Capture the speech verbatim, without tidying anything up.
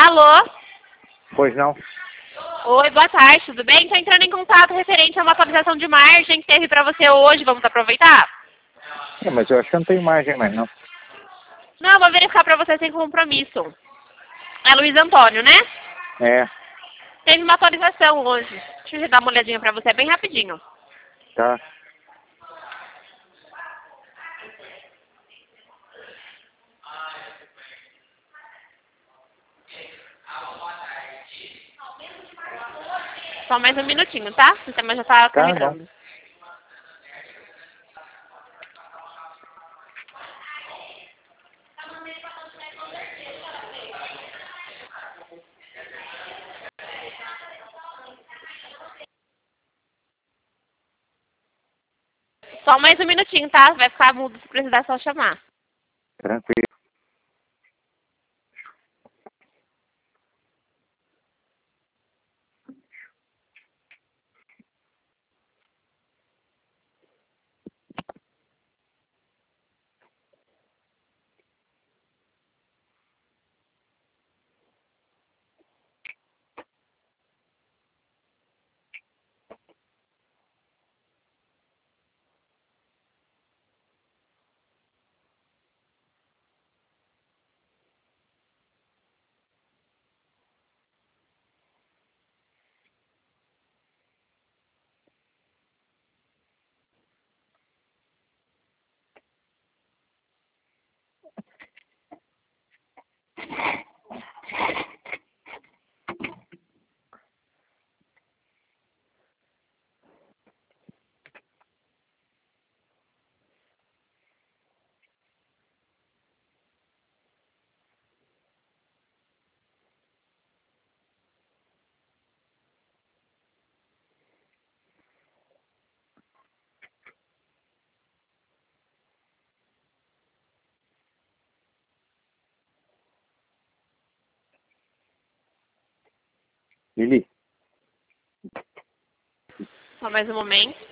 Alô? Pois não? Oi, boa tarde, tudo bem? Estou entrando em contato referente a uma atualização de margem que teve para você hoje. Vamos aproveitar? É, mas eu acho que eu não tenho margem mais, não. Não, vou verificar para você sem compromisso. É Luiz Antônio, né? É, Teve uma atualização hoje. Deixa eu dar uma olhadinha para você, bem rapidinho. tá. Só mais um minutinho, tá? O sistema já está Tá carregando. Só mais um minutinho, tá? Vai ficar mudo se precisar só chamar. Tranquilo. Lili, Só mais um momento.